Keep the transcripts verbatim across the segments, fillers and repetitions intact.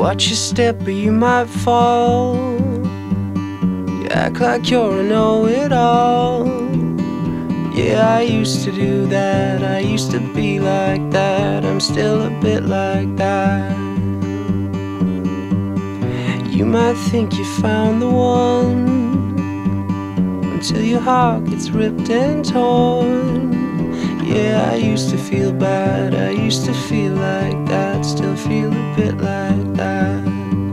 watch your step or you might fall. You act like you're a know-it-all. Yeah, I used to do that, I used to be like that, I'm still a bit like that. You might think you found the one, until your heart gets ripped and torn. Yeah, I used to feel bad, I used to feel like that, still feel a bit like that.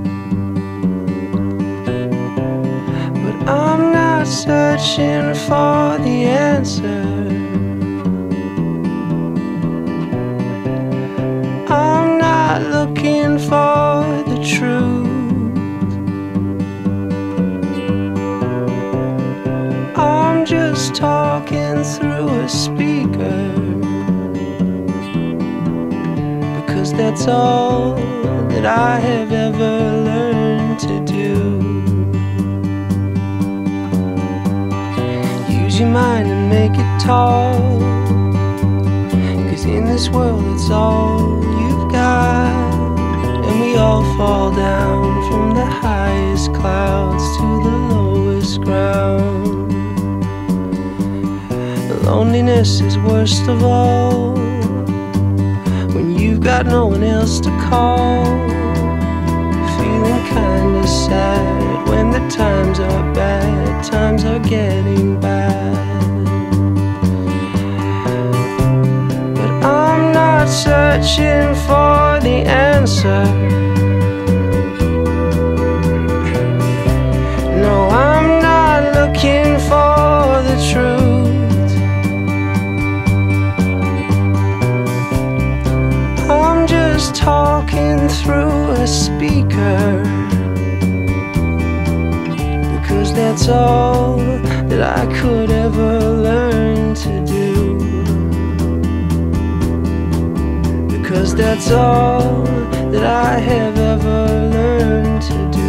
But I'm not searching for the answer. I'm not looking for the truth. I'm just talking through a speaker, because that's all that I have ever learned to do. Use your mind and make it tall, cause in this world it's all you've got. And we all fall down from the highest clouds to the lowest ground. Loneliness is worst of all, when you've got no one else to call. Feeling kinda sad when the times are bad, times are getting bad. But I'm not searching for the answer. No, I'm not looking for the truth. Talking through a speaker, because that's all that I could ever learn to do. Because that's all that I have ever learned to do.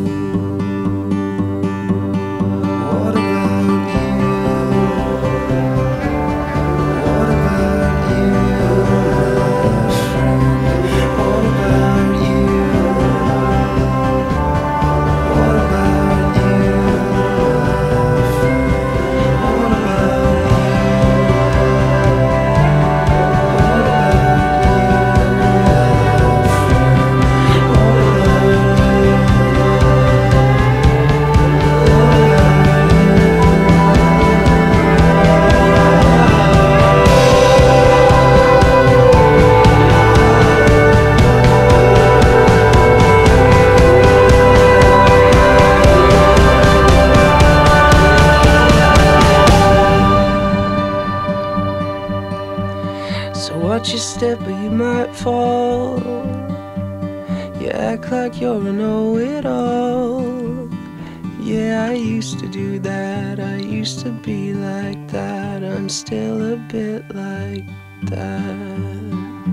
So watch your step or you might fall. You act like you're a know-it-all. Yeah, I used to do that, I used to be like that, I'm still a bit like that.